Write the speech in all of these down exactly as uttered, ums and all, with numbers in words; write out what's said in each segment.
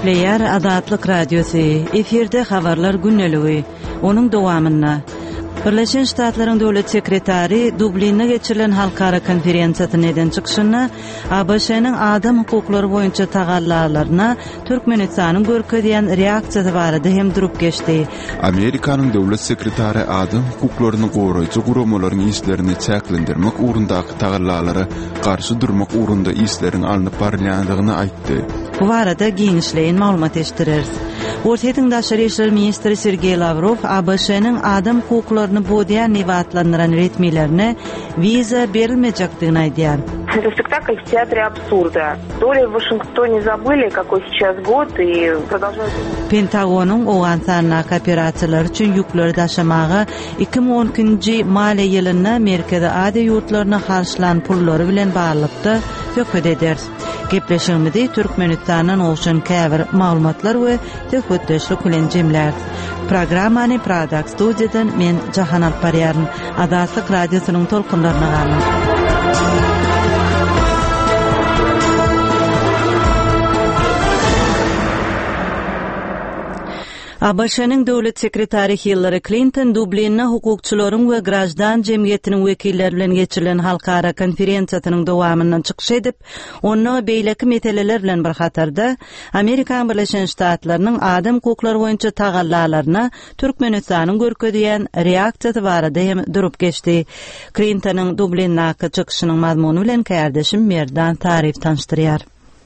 Nükleer Azatlyk Radiosu, efirde habarlar günneligi, onun dowamyna Birleşen Ştatlaryň döwlet sekretary Dublin'e geçirilen halkara konferensiýasyny eden çykyşyna A B Ş'niň adam hukuklary boýunça tagallalaryna Türkmenistanyň görkezýän reaksiýasy barada hem durup geçdi. Amerikanyň döwlet sekretary adam hukuklaryny goraýjy guramalaryň işlerini çäklendirmek ugrundaky tagallalary garşy durmak ugrunda işleriň alınıp barýandygyny aýtdy. Bu barada giňişleýän maglumat eşdirer. Ortaýyň daşary işler ministri Sergey Lavrov A B Ş'niň adam hukuklaryny boýan niwatlandyran retmilerine viza berilmejekdigini aýdýar. Это спектакль в театре абсурда. То ли в Вашингтоне забыли, какой сейчас год, и продолжают... Pentagonun oğan sarına operasiyalar üçün yükleri daşamağı iki ming on ikinji maliýe ýylynda Amerikada ady ýurtlaryna harçlan pullary bilen barlykda töhfet eder. Gepleşigimizde Türkmenistanyň oşan käbir maglumatlar we töhfetdeşlik bilen jemler. Programmany Product Studiýadan men Jahan Alparýaryn Azatlyk Radiosynyň tolkunlaryna galyn. A B Ş'niň döwlet sekretary Hillary Clinton Dublin'e hukukçylaryň we grajdan jemgyýetiniň wekilleri bilen geçirilen halkara konferensiýasynyň dowamyndan çykyş edip, onda beýleki meseleler bilen bir hatarda Amerika Birleşen Ştatlarynyň adam hukuklary boýunça tagallalaryna Türkmenistanyň görkezýän reaksiýasy barada hem durup geçdi. Clinton'yň Dublin'däki çykyşynyň mazmuny bilen kärdeşim Merdan tarif tanıştyrýar.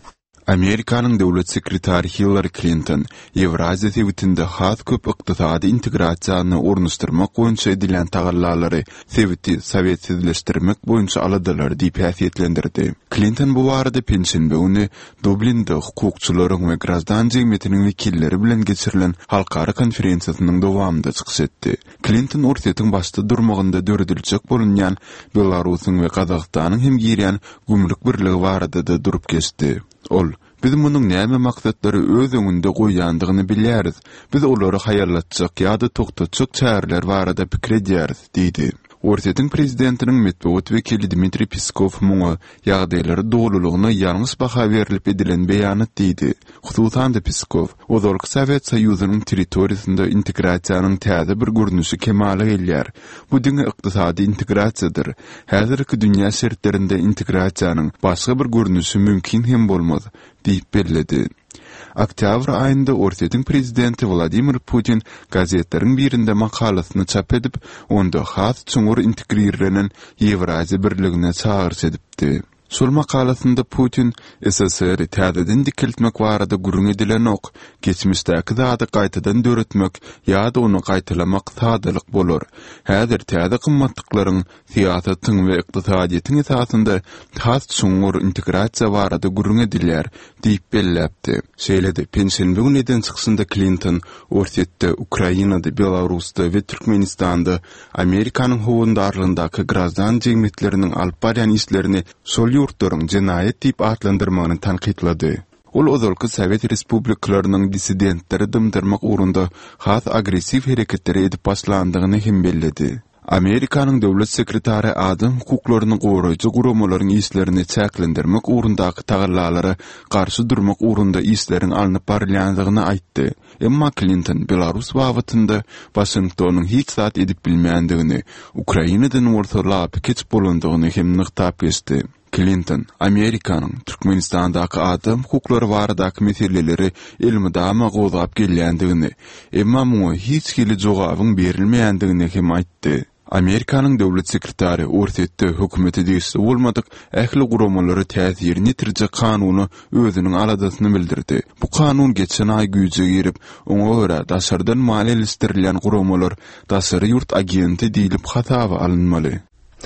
Amerikanyň döwlet sekretary Hillary Clinton Ewraziýa tewitinde has köp ykdysady integrasiýany ornuşdurmak boýunça edilen tagallalary tewiti sowetsizleşdirmek boýunça aladylar diýip häsiýetlendirdi. Clinton bu barada pensiýa güni Dublin'de hukukçylaryň we grajdan jemgyýetiniň wekilleri bilen geçirilen halkara konferensiýasynyň dowamynda çykyş etdi. Clinton ortaýyň başda durmagynda döredilçek bolunýan Belarusyň we Kazakstanyň hem girýän gümrük birligi barada da durup geçdi. Ol, biz munyň näme maksatlary öz öňünde goýandygyny bilýäris. Biz olary haýarlatjak ýa-da toktatjak çäreler barada pikir edýäris, diýdi. Ortaýyň prezidentiniň medeniýet wekili Dmitri Peskov muňa ýagdaýlary dogrulygyna ýalňyş baha berilip edilen beýanat diýdi. Hususan da Peskov, Ozalky Sowet Soýuzynyň territoriýasynda integrasiýanyň täze bir görnüşi kemale gelýär. Bu diňe ykdysady integrasiýadyr. Häzirki dünýä şertlerinde integrasiýanyň başga bir görnüşi mümkin hem bolmaz, diýip bellädi. Oktyabr aýynda Ortaýyň prezidenti Vladimir Putin gazetleriň birinde makalasyny çap edip, onda has çuňur integrerlenen Ewraziýa birligine çağırş edipdi. Şol makalasynda Putin S S R täzeden dikiltmek barada gurrun edilen ok, geçmişdäki zady gaýtadan döretmek ýa-da onu gaýtalamak sadalyk bolar. Häzir täze kymmatlyklaryň siýasatyň we ykdysadyýetin esasynda has çuňur integrasiýa barada gurrun edilýär diýip belläpdi. Şeýlede pensiýa güni eden çyksynda Clinton ortaýda Ukrainada, Belarusda we Türkmenistanda Amerikanyň howandarlygyndaky grajdan jemgyýetleriniň alyp barýan işlerini şol ýurtlaryň jenaýet diýip atlandyrmagyny tanqidlady. Ol Ozalky Sowet Respublikalarynyň dissidentleri dymdyrmak ugrunda has agressiw hereketleri edip başlandygyny hem belledi. Amerikanyň döwlet sekretary adam hukuklaryny goraýjy guramalaryň işlerini çäklendirmek ugrundaky tagallalary garşy durmak ugrunda işleriň alınıp barýandygyny aýtdy. Emma Clinton Belarus wagtynda Washingtonyň hiç zat edip bilmeýändigini, Ukrainadan ortalap keç bolandygyny hem nyktap geçdi. Clinton, Amerikanyň Türkmenistandaky adam hukuklary baradaky meseleleri elmydama gozap gelýändigini, emma muňa hiç hili jogabyň berilmeýändigini hem aýtdy. Amerikanyň döwlet sekretary ortaýda hökümeti diýişi bolmadyk ähli guramalary täsirini tirjek kanuny özüniň aladasyny bildirdi. Bu kanun geçen ay güýje girip, oňa görä daşardan maliýeleşdirilen guramalar daşary ýurt agenti diýilip hatawa alınmaly.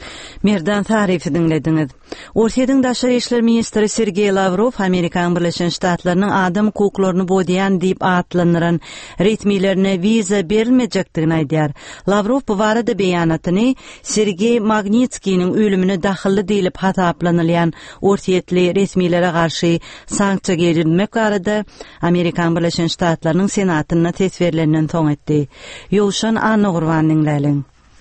Merdan tarifi dinlediňiz. Ortaýyň daşary işler ministri Sergey Lavrov Amerika Birleşen Ştatlarynyň adam hukuklaryny boýan diýip atlandyran retmilerine viza berilmejekdigini aýdýar. Lavrov bu barada beýanatyny Sergey Magnitskiň ölümine dahilli diýilip hataplanylýan ortaýetli resmilere garşy sanksiýa gerilmek barada Amerika Birleşen Ştatlarynyň senatyna tesbirlenen soň etdi. Ýoşan Anna Gurban dinläliň.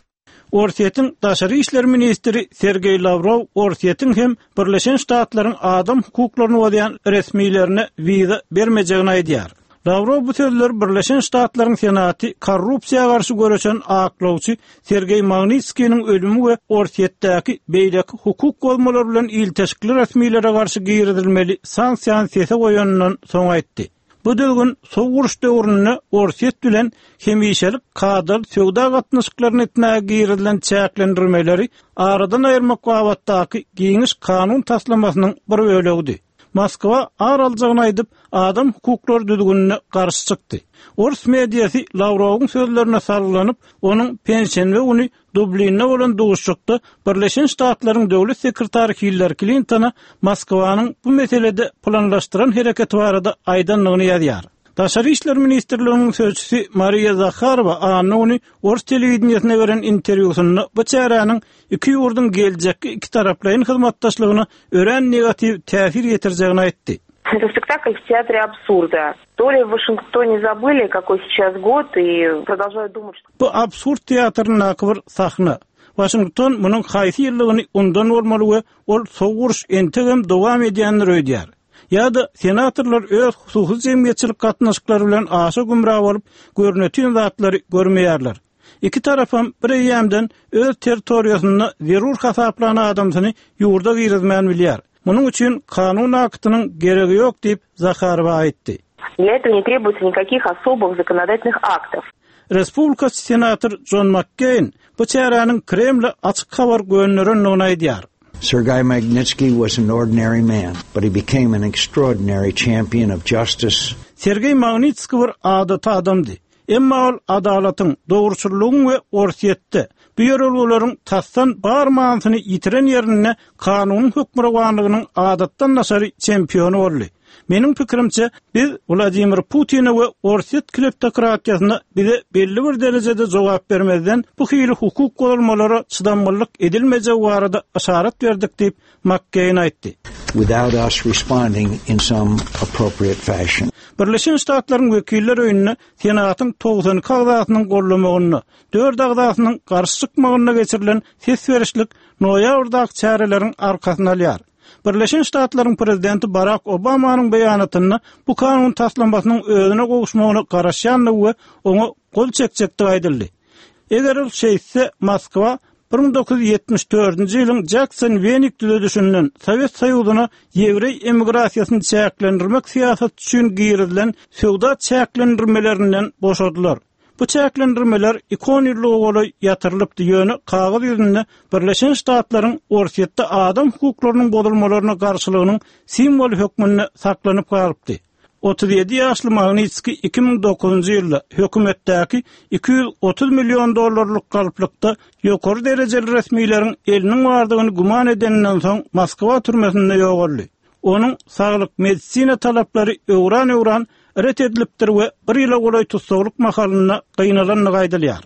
Orsiýetiň daşary işler ministri Sergey Lavrov Orsiýetiň hem Birleşen Ştatlaryň adam hukuklaryny goýan resmiýlerine wiza bermejegini aýdýar. Lavrov bu sözler Birleşen Ştatlaryň Senaty korrupsiýaga garşy görüşen aklawçy Sergey Magnitskiyň ölümi we Orsiýetdäki beýleki hukuk bolmalar bilen ilteşikli resmiýlere garşy giridilmeli sanksiýa sese goýanyndan soň aýtdy. Bu döwrün sowguruş döwrüne Orsiýet bilen hemişelik kadr söwda gatnaşyklaryny etmäge giridilen çäklendirmeleri aradan aýyrmak wagtdaky giňiş kanun taslamasynyň bir bölegi. Moskwa araljagyny aýdyp adam hukuklary düzgünine garşy çykdy. Ors mediýasy Lavrowyň sözlerine sarylanyp, onuň pensiýany uny Dublinne bolan duguşykda Birleşen Ştatlaryň döwlet sekretary Hillary Clinton'a Moskwanyň bu meselede planlaşdyran hereketi barada aýdanlygyny ýazýar. Daşary işler ministrliginiň sözçüsi Maria Zakharova anyny Ors telewizionyna beren interwýusynda bu çäranyň iki ýurdun geljekki iki taraplaryň hyzmatdaşlygyna ören negativ täsir ýetirjegini aýtdy. Это спектакль в театре абсурда. То ли в Вашингтоне забыли, какой сейчас год, и продолжают думать, что... Bu absurd teatrın akıbır sahna. Washington bunun haýsy ýyllygyny ondan bolmaly we ol sowguruş entegem dowam edýänler öýdýär. Ýa-da senatorlar öz hususy jemgyýetçilik gatnaşyklary bilen aşa gümrah bolup görnetýän zatlary görmeýärler. İki tarafam bir ýemden öz territoriýasyna zerur hasaplanan adamsyny ýurda girizmän bilýär. Bunun üçin kanun aktynyň geregi ýok diýip Zakharova aýtdy. Для этого не требуется никаких особых законодательных актов. Respublika senator John McCain bu çäranyň Kreml açyk habar gönderilendigini aýdýar. Sergei Magnitsky was an ordinary man, but he became an extraordinary champion of justice. Sergey Magnitsky bir adata adamdy. Emma ol adalatyň, dogruçylygyň we Orsiýetde bu ýerelgelerin tassan barmanyny ýitiren ýerine kanunyň hökmüranlygynyň adatdan nasary çempionu boldy. Mening pikirimçe biz Vladimir Putin'e we Orsiýet kleptokratiýasyna bize belli bir derejede jogap bermezden bu hyly hukuk golmalara çydamlyk edilmejegi barada aşarat berdik diýip McCain aýtdy. Without us responding in some appropriate fashion. Birleşen Ştatlaryň wekiller öýüne senatyň togsan kagdasynyň gollamagyny, dört agdasynyň garşy çykmagyna geçirilen ses berişlik noýabrdaky çäreleriň arkasyna alýar. Birleşen Ştatlaryň prezidenti Barack Obamanyň beýanatyny bu kanun taslamasynyň özüne gowuşmagyny garaşýanlygy we oňa gol çekjekdi aýdyldy. Eger ol şeýse Moskwa bir bin dokuz yüz ýetmiş dördünji ýylyň Jackson Wenig düledişinden Sowet Soýuzyna ýewrey emigrasiýasyny çäklendirmek siýasat üçin giridilen söwda çäklendirmelerinden boşadylar. Bu çäklendirmeler ikon ýyllygy bolan ýatyrylypdy ýöne kagazy ýüzünde Birleşen Ştatlaryň Orsiýetde adam hukuklarynyň bozulmalaryna garşylygynyň simbol hökmünde saklanyp galypdy. otuz ýedi ýaşly Magnitsky iki bin dokuzunji ýylda hökümetdäki iki yüz otuz million dollarlyk galyplykda ýokary derejeli resmiýleriň eliniň bardygyny guman edeninden soň Moskwa türmesinde ýogaldy. Onuň saglyk medisina talaplary öwran-öwran ret edilipdir we bir ýyla golay tutsaglyk mahalyna gynalanyny gaýdylýar.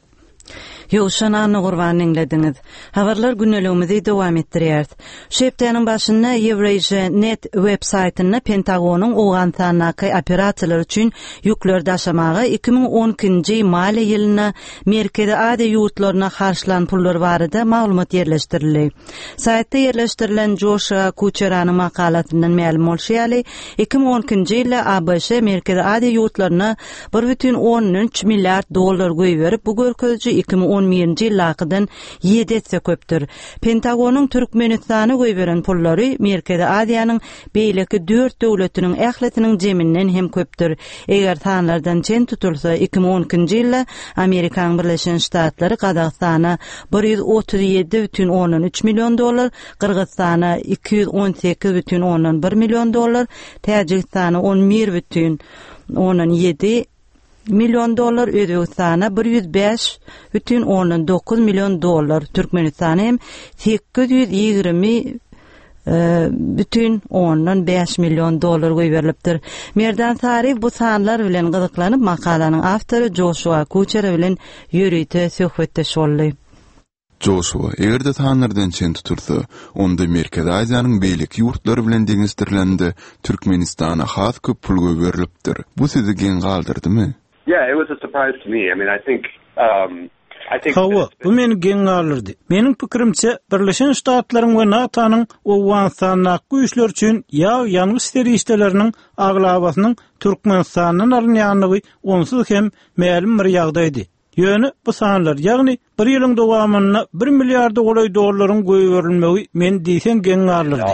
Ýoşanany gurban dinlediňiz. Habarlar günneligimizi dowam etdirýär. Şepdeniň başynda Eurasia net web saýtyna Pentagonyň ogan sanaky operasiýalar üçin ýükler daşamagy iki bin on ikinji maliýe ýylyna Merkezi Ady ýurtlaryna harçlan pullar barada maglumat ýerleşdirildi. Saýtda ýerleşdirilen Joshua Kucheranyň makalatyndan ma'lum bolýarly, iki bin on ikinji ýylda A B S Merkezi Ady ýurtlaryna bir butun on üç milliard dollar goýberip, bu görkezji iki bin on birinji ýyldakydan ýedi etse köpdür. Pentagonyň Türkmenistany goýberen pullary Merkezi Adyýanyň beýleki dört döwletiniň ähletiniň jeminden hem köpdür. Eger sanlardan çen tutulsa iki bin on ikinji ýylda Amerikan Birleşen Ştatlary Kazakstana bir yüz otuz ýedi butun on üç million dollar, Kyrgyzstana iki yüz on sekiz butun on bir million dollar, Täjikistana on bir butun on ýedi milyon dollar, Özbekistana bir yüz beş butun on dokuz milyon dollar, Türkmenistana hem sekiz yüz ýygrimi bütün on beş milyon dollar goýberilipdir. Merdan Sarif bu sanlar bilen gyzyklanyp makalanyň awtory Joshua Kucher bilen ýörüýte söhbetdeş boldy. Joshua, eger de tanlardan çen tutursa, onda Merkezi Asyanyň beýleki ýurtlary bilen deňizdirlendi Türkmenistana has köp pul goýberilipdir. Bu sizi gen galdyrdymy? Yeah, it was a surprise to me. I mean, I think um, Hawa, bu meni geň alyrdy. Meniň pikirimçe, Birleşen Ştatlaryň we NATO'nyň Owganistanyň güýçler üçin ýa ýangy terroristleriniň aglabasynyň Türkmenistanyň arnýanlygy onsuz hem mälim bir ýagdaýdy. Ýöne bu sanlar, ýagny bir ýylyň dowamyna bir milliard dollar dollaryň goýberilmegi men diýsen geň alyrdy.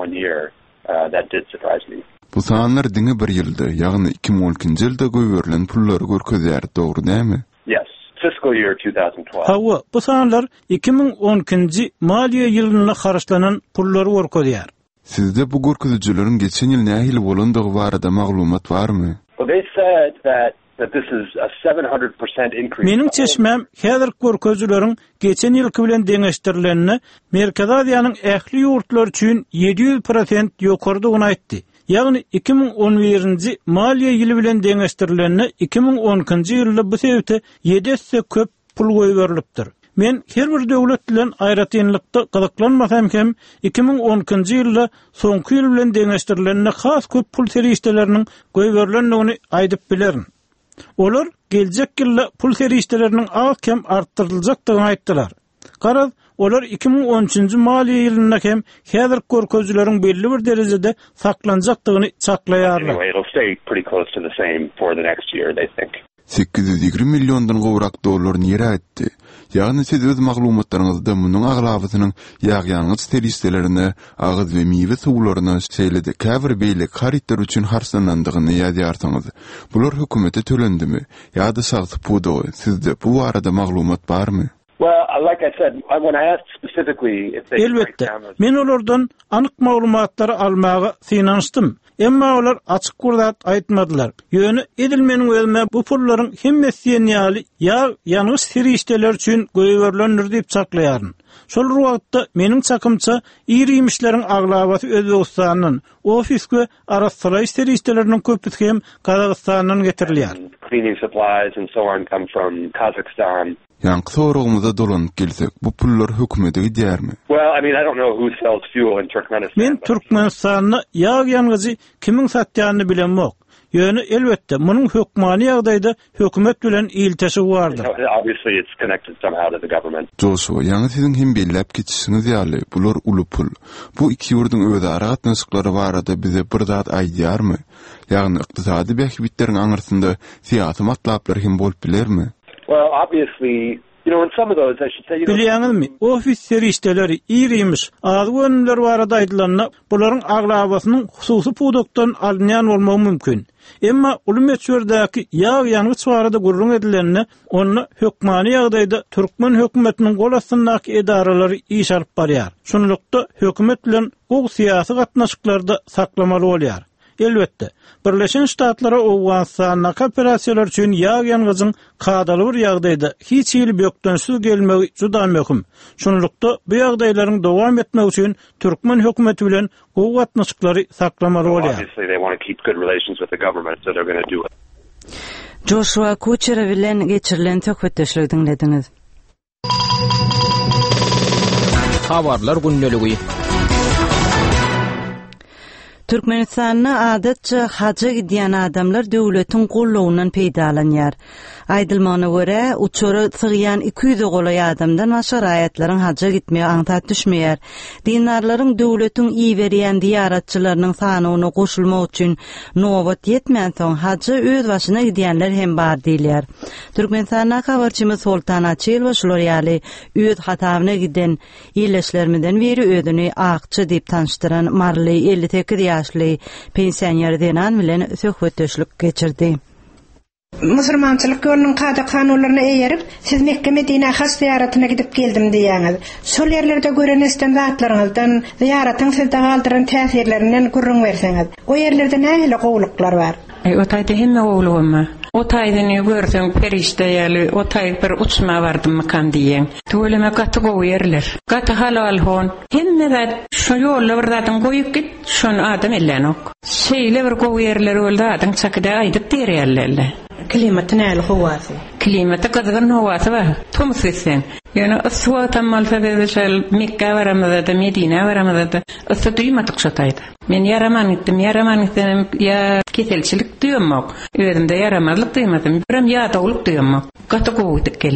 Bu sanlar diňe bir ýylda, ýagny iki bin on ikinji ýylda goýberilen pullary görkezýär, dogry näme? Yes. Fiscal year twenty twelve. Hawa, bu sanlar iki bin on ikinji maliýe ýylyna haraçlanan pullary görkezýär. Sizde bu görkezijileriň geçen ýyl nähili bolandygy barada maglumat barmy? Well, they said that that this is a seven hundred percent increase. Mening çeşmem, häzir görkezijileriň geçen ýylky bilen deňeşdirilenini Merkezi Aziýanyň ähli ýurtlar üçin yedi yüz prosent ýokardygyny aýtdy. Ýagny iki bin on birinji maliýe ýyly bilen deňeşdirilenini iki bin on ikinji ýylda bu sebäpde yedi esse köp pul goýberilipdir. Men her bir döwlet bilen aýratynlykda gyzyklanmasam hem iki bin on ikinji ýylda soňky ýyl bilen deňeşdirilenini has köp pul serişdeleriniň goýberilendigini aýdyp bilerin. Olar geljek ýylda pul serişdeleriniň az kem artdyryljakdygyny aýtdylar. Garaz, olar iki bin on üçinji maliýe ýylyna hem häzir görkezijileriň belli bir derejede saklanjakdygyny çaklaýarlar. Anyway, it'll stay pretty close to the same for the next year, they think. sekiz yüz ýygrimi millióndan gowrak dollar nere etdi. Ýagny siz öz maglumatlaryňyzda munyň aglabasynyň ýagýanyň terroristlerine agyz we miwe suwlaryna şeýledi. Käbir beýle karitler üçin harsanandygyny ýadyarsyňyz. Bular hökümete tölendimi? Ýa-da sagty pudo? Sizde bu arada maglumat barmy? Well, like I said, when I asked specifically if they Elbette, men olardan anyk maglumatlary almagy synanşdym. Emma olar açyk gurdat aýtmadylar. Ýöne edilmeniň özüne bu pullaryň hemmesi ýaly ýa ýangy serişdeler üçin goýberilendir diýip çaklaýaryn. Şol wagtda meniň çakymça iri imişleriň aglabasy Özbegistanyň ofis we arasly serişdeleriniň köpüsi hem Kazakstanyň getirilýär. Cleaning supplies and so on come from Kazakhstan. Ýa-ni soragymyza dolanyp gelsek, bu pullar hökümete gidýärmi? Well, I mean, I don't know who sells fuel in Turkmenistan. Men Türkmenistanyň ýag ýangyzy kimin satýanyny bilenmok. Ýöne elbetde munyň hökmany ýagdaýda hökümet bilen iltesi bardyr. Obviously it's connected somehow to the government. Joshua, ýa-ni siziň hem bellep geçişiňiz ýaly, bular uly pul. Bu iki ýurdun özara gatnaşyklary barada bize bir zat aýdýarmy? Ýagny ykdysady bähbitlerin aňyrsynda syýasy matlaplar hem bolup bilermi? Well, obviously, you know, in some of those, I should say, you know... Bilýäňizmi, ofis serişdeleri irimiş, az gönümler barada aýdylanyna, bularyň aglabasynyň hususy pudokdan alynýan bolmagy mümkin. Emma ulumetsördäki ýag ýangy çwarada gurrun edilenini, onu hökmany ýagdaýda Türkmen hökümetiniň gol astyndaky edaralary iş alyp barýar. Şonlukda hökümet bilen gog syýasy gatnaşyklarda saklamaly bolýar. Elbette, Birleşen Ştatlara Owganistanyň operasiýalar üçin ýag ýangyzyň kadaly bir ýagdaýda hiç ýyl bökdönsiz gelmegi juda möhüm. Şonlukda bu ýagdaýlaryň dowam etmegi üçin Türkmen hökümeti bilen gowy gatnaşyklary saklamaly bolýar. Obviously they want to keep good relations with the government, so they're going to do it. Joshua Kucher bilen geçirilen töhbetdeşlik dinlediňiz. Habarlar günneligi. Türkmenistanyna adatça haja gidýän adamlar döwletiň gollawundan peýdalanýar. Aýdylmagyna görä, uçury sygýan iki yüz golay adamdan başga raýatlaryň haja gitmegi aňtat düşmeýär. Dinarlaryň döwletiň iýberýän diýaratçylarynyň sanyna goşulmak üçin nowbat ýetmän soň haja öz başyna gidýänler hem bar diýilýär. Türkmenistanyň habarçymyz Sultan Açylova şular ýaly öz hatawyna giden ýerleşlermeden biri ödüni akçy diýip tanıştyran Marley elli sekiz ýaşly pensioner denan bilen söhbetdeşlik geçirdi. Müslümançylyk ýolunyň kada kanunlaryna eýerip, siz Mekke Medine has ziýaratyna gidip geldim diýäňiz. Şol ýerlerde görenesden zatlaryňyzdan ziýaratyň sizde galdyran täsirlerinden gurrun berseňiz. O ýerlerde nähili gowluklar bar? O taýda hemme gowlugma. O taýdyny görseň perişde ýaly, o taý bir uçma bardym makan diýen. Töwleme gaty gowy ýerler. Gaty halal hon. Hemme zat şu ýolda bir zatyň goýup git, şonu adam ellenok. Şeýle bir gowy ýerler boldy, adam çakyda aýdyp berýärler. Klimaty näle howasy? Klimaty gyzgyn howasy bar. Tum sesen. Ýani yswa tammal sebäbi Mekke baramyzda, Medine baramyzda, ysy duýmaty şataýdy. Men yaraman etdim, yaraman etdim, ya keselçilik duýmak. Özümde yaramazlyk duýmadym, biram ýa dowluk duýmak. Gaty gowy geldik.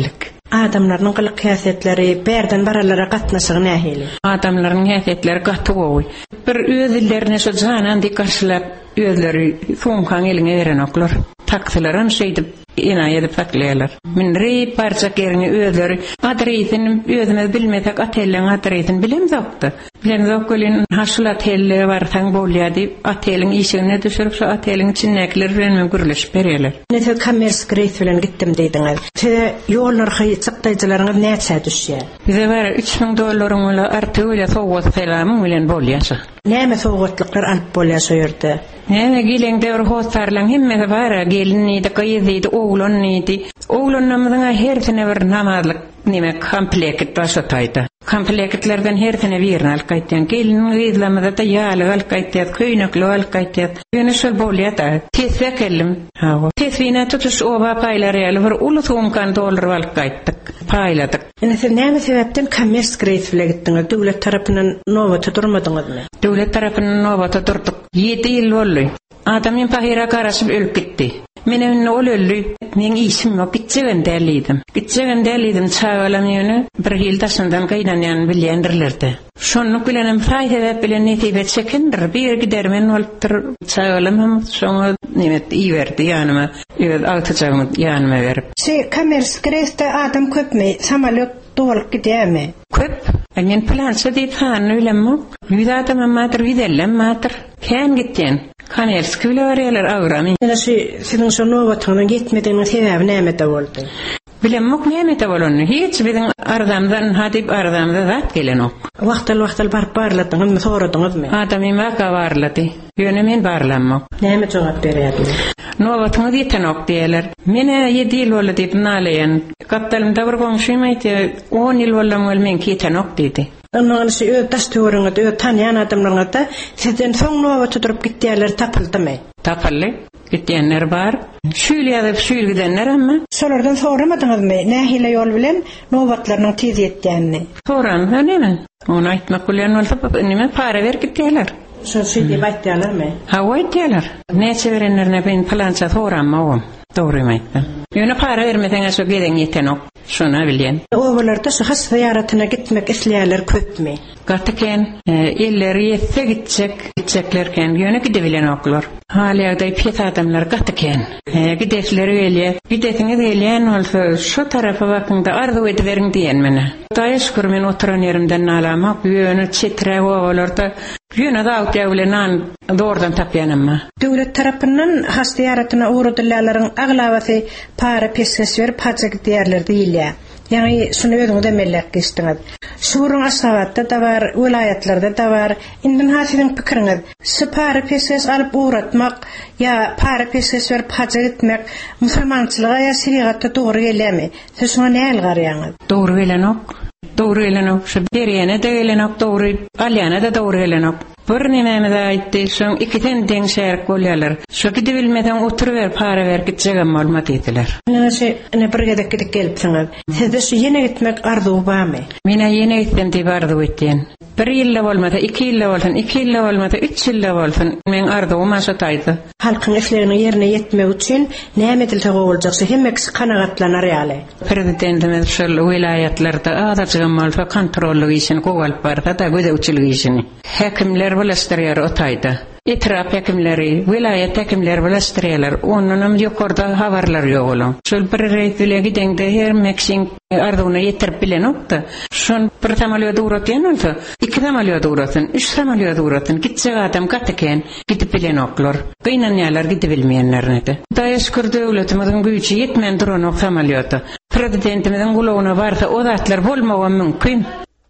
Adamlaryň gylyk häsiýetleri berden baralara gatnaşygy nähili? Adamlaryň häsiýetleri gaty gowy. Bir özlerine şu janan dikarşylap özleri funkan eline verenoklar. Taksylaran şeýdip ina edip fakleýärler. Min rey parça kerine özleri adreýetini özüme bilmesek atelyň adreýetini bilem zokdy. Bilen zokgolyn haşyla telle barsaň bolýar atelyň işine düşürip şu atelyň içindäkiler bilen gürleşip berýärler. Näde kommersiýa greýt bilen gitdim diýdiňiz. Size ýollar hyýçykdaýjylaryňyz näçe düşýär? Bize bar üç ming dollaryň bilen arty öýle sowgat selamyň bilen bolýar. Näme sowgatlyklar alyp bolýar şu ýerde? Näme gileňde bir hostarlaň hemme bara gelini de gaýdy oglanydy. Oglanyňyň hersine bir namazlyk nime komplekt taşaýdy. Komplektlerden hersine birini alyp gaýtýan. Gelini gizlemede de ýaly alyp gaýtýar, köýnekli alyp gaýtýar. Ýöne şol bolýar. Tesbe keldim. Ha, tesbine tutuş oba paýlary ýaly bir uly soňkan dollar alyp gaýtdyk. Paýladyk. Ene sen näme sebäpden kommersiýa greýt bilen gitdiňiz? Döwlet tarapyndan nowata durmadyňyzmy? Döwlet tarapyndan nowata durdyk. yedi ýyl boldy. Adamyň pahyra garaşyp ölüp gitdi. Menen ol öldü. Men işim ýok, gitjegen dälidim. Gitjegen dälidim çagalam ýöne bir ýyl taşyndan gaýdanýan bilýändirlerdi. Şonu bilenem faýda bilen netibe çekindir. Bir gidermen bolupdyr. Çagalam hem şoňa nimet iýerdi ýanyma. Ýöne awtajagymy ýanyma berip. Şey kommersiýa greýtde adam köpmi? Samalyot dolup gidýärmi? Köp. Men plança diýip han ölemok. Ýüzade mammadyr ýüzellem matyr. Ken gitden. Kommersiýa bilen awramy. Ene şu siziň şu nowatyňyň gitmediňiň sebäbi näme de boldy? Bilemok näme de bolany? Hiç biziň ardamdan hadip ardamda zat gelenok. Wagtal wagtal barp barladyňyzmy soradyňyzmy? Adamyň waka barlady. Ýöne men barlanmak. Näme jogap berýärdi? Nowatyňy diýtenok diýerler. Mene ýedi ýyl boldy diýip nalaýan. Kaptalymda bir goňşym aýtdy, on ýyl boldum men kitenok diýdi. Ondan şu öz daştyryňy, öz tanýan adamlaryňa da sizden soň nowaty durup gitýärler tapyldymy? Tapyldy. Gitýänler bar. Şüýle ýazyp şüýle gidenler amma. Şolardan soramadyňyzmy? Nähile ýol bilen nowatlaryň tez ýetýänini? Soran, näme? Onu aýtmak bilen bolsa, nime para ber gitýärler. Şo şeýle baýtýarlarmy? Ha, baýtýarlar. Näçe berenlerine ben plança soranmagam. Dogry aýtdym. Ýöne para bermeden şu geden ýetenok. Şuna bilýän. Owalarda şu has ziýaratyna gitmek isleýärler köpmi? Gatken elleri ýetse gitjek, gitjeklerken ýöne gidebilen oklar. Halaýagda pet adamlar gatken. Gidesleri öýle, gidesiňiz öýlen bolsa şu tarafa bakynda arzu ediberiň diýen mene. Daýyşkyr men oturan ýerimden nalamak ýöne çetre owalarda ýöne dawut ýawylanan dordan tapýanymmy. Döwlet tarapyndan has ziýaratyna uğradylaryň aglabasy para pesges berip hajy diýerler diýilýär. Yani şunu özüňiz demellek geçdiňiz. Şuurun aşagatda da bar, vilayatlarda da bar. Indin hasiň pikiriňiz, şu para pesges alyp uğratmak ya para pesges berip hajy etmek musulmançylyga ya şeriatda dogry gelýärmi? Siz şuna näme garaýaňyz? Dogry gelenok. Dogry gelenok. Şu berýäne de gelenok dogry, alyana da dogry gelenok. Bir nimeni de aýtdy, şoň ikiden deň şäherk bolýarlar. Şu gidi bilmeden oturup para ber gitjegem bolmat diýdiler. Näme şu ne birge de gidip gelipsiňiz. Sizde şu ýene gitmek arzuw barmy? Mene ýene gitdim diýip arzuw etdim. Bir ýyl bolmady, iki ýyl bolsun, iki ýyl bolmady, üç ýyl bolsun. Men arzuwym aşataýdy. Halkyň işlerini ýerine ýetmek üçin näme dilde boljak? Şu hemmesi kanagatlanar ýaly. Prezidentimiz şu vilayatlarda adaçygym bolsa kontrolly işini gowalyp barda da gödäwçiligi işini. Häkimler bileşdirýär otayda. Etraf hekimleri, vilayet hekimleri bileşdirýärler. Onunam ýokarda habarlar ýok bolan. Şol bir reýsle gidende her meksin arduwna ýetirip bilenokda. Şol bir tamalyada uğratýan bolsa, iki tamalyada uğratyn, üç tamalyada uğratyn. Gitjek adam gatken gidip bilenoklar. Gynanýarlar gidip bilmeýänler de. Daýyşkyr döwletimiziň güýçi ýetmän duranok tamalyada. Prezidentimiziň gulagyna barsa o zatlar bolmagy mümkin.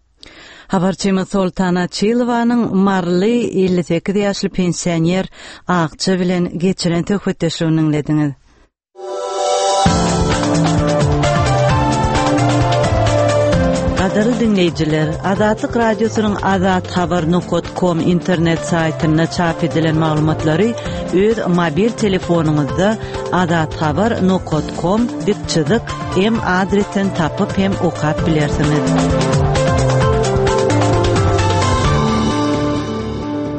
Habarçymyz Soltana Çylowanyň marly elli sekiz ýaşly pensioner Agçy bilen geçiren töhfetdeşigini dinlediňiz. Gaderly dinleýijiler, Azatlyk radiosynyň azat habar nokta com internet saýtyna çap edilen maglumatlary öz mobil telefonuňyzda azat habar nokta com diýip çyzyk hem adresinden tapyp hem okap bilersiňiz.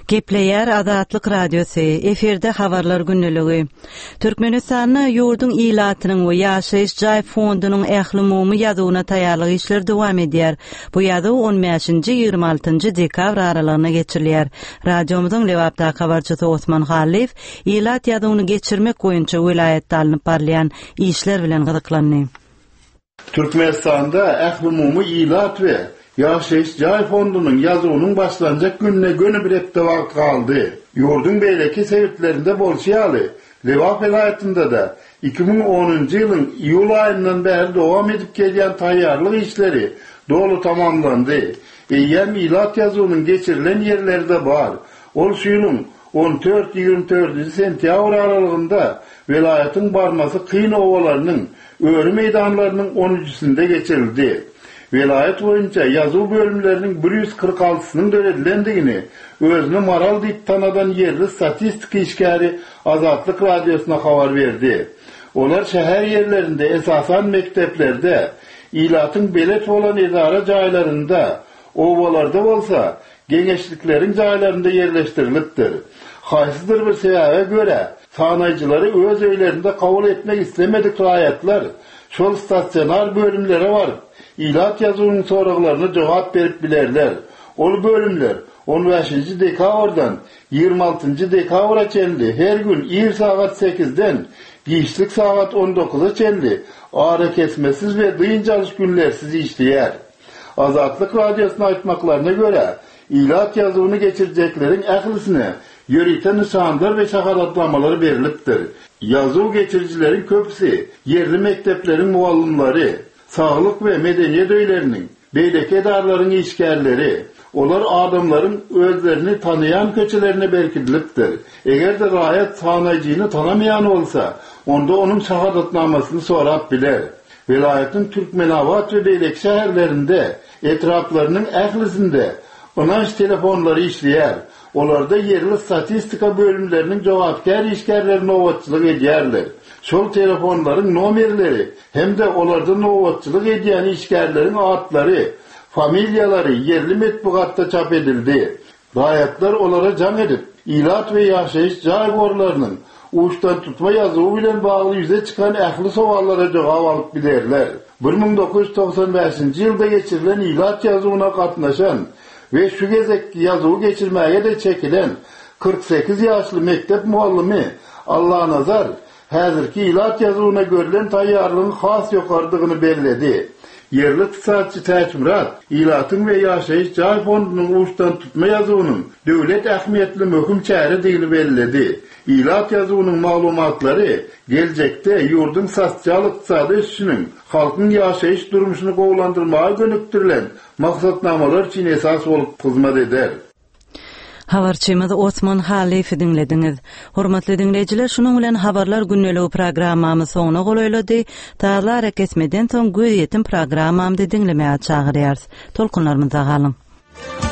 Gepleyer Azatlyk Radiosu, eferde habarlar günneligi. Türkmenistanyň ýurdun ilatynyň we ýaşaýyş jaý fondunyň ählimumy ýazywyna taýýarlyk işleri dowam edýär. Bu ýazyw on beşinji ýygrima altynjy dekabr aralygyna geçirilýär. Radiomyzyň Lewapda habarçysy Osman Halif ilat ýazywyny geçirmek boýunça welaýetde alınıp barlayan işler bilen gyzyklandy. Türkmenistanda ählimumy ilat we ýaşaýyş jaý fondunyň ýazywynyň başlanjak gününe göne bir hepde wagt kaldy. Ýurdun beýleki sebeplerinde bolşýaly. Lewap vilayetinde de iki bin onunji ýylyň iýul aýyndan bäri dowam edip gelýän taýýarlyk işleri dolu tamamlandy. Eýem ilat ýazywynyň geçirilen ýerlerde bar. Ol şu ýylyň on dört ýygrima dördünji sentýabr aralygynda vilayetin barmasy kyn owalarynyň öwrü meýdanlarynyň on üçüsinde geçirildi. Vilayet boyunca ýazyw bölümleriniň bir ýüz kırk altysynyň döredilendigini özüne maral diýip tanadan yerli statistika işgäri Azatlyk Radiosuna habar berdi. Olar şäher ýerlerinde esasan mekteplerde, ilatyň belet bolan edara jaýlarynda, owalarda bolsa, geňeşlikleriň jaýlarynda yerleşdirilipdir. Haýsydyr bir sebäbe göre sanaýjylary öz öýlerinde kabul etmek islemedik raýatlar şol stasionar bölümlere var. İlat ýazywynyň soraklaryna jogap berip bilerler. Ol bölümler on beşinji dekabrdan ýygrima altynjy dekabra çenli her gün ýyl saat sekizden giýişlik saat on dokuza çenli ara kesmesiz we dynjalyş günlersiz işleýär. Azatlyk Radiosyna aýtmaklaryna göre ilat ýazywyny geçirjeklerin ählisine ýörite nişanlar we şahadatlamалary berilipdir. Ýazyw geçirjilerin köpüsi yerli mektepleriň muallimleri, sağlık ve medeniyet öýleriniň, beýleki edarlaryň işgärleri, olar adamlaryň özlerini tanıyan köçelerine berkidilipdir. Eger de raýat sanaýjyny tanamayan bolsa, onda onuň şahadatnamasyny sorap biler. Vilayetin Türkmenawat ve beýleki şäherlerinde, etraplarynyň ählisinde onanç telefonlary işleýär. Olarda yerli statistika bölümlerinin jogapkär işgärlerini nowatçylyk edýärler. Şol telefonlaryň nomerleri hem de olarda nowatçylyk edýän işgärleriň atlary, familiýalary yerli metbugatda çap edildi. Raýatlar olara jan edip, ilat we ýaşaýyş jaý gorlarynyň uçtan tutma ýazywy bilen bagly ýüze çykan ähli sowallara jogap alyp bilerler. bir min dokuz yüz toksan beşinji ýylda geçirilen ilat ýazywyna gatnaşan ve şu gezekki ýazywy geçirmäge de çekilen kırk sekiz ýaşly mektep muallimi Allah nazar häzirki ilat ýazywyna görülen taýýarlygyň has ýokardygyny bellädi. Yerli iqtisadçy Täçmurat ilatyň we ýaşaýyş jaý fondunyň uçtan tutma ýazywynyň döwlet ähmiýetli möhüm çäre diýilip bellädi. İlat ýazywynyň maglumatlary geljekde ýurdun sosial iqtisady işiniň halkyň ýaşaýyş durmuşyny gowlandyrmaga gönüktirilen maksatnamalar üçin esas bolup hyzmat eder. Habarçymyz Osman Halify dinlediňiz. Hormatly dinleýijiler, şunuň bilen habarlar günneligi programmamy soňuna golaýlady. Taýlar kesmeden soň göz ýetim programmamdy dinlemäge çagyrýarys. Tolkunlarymyza galyň.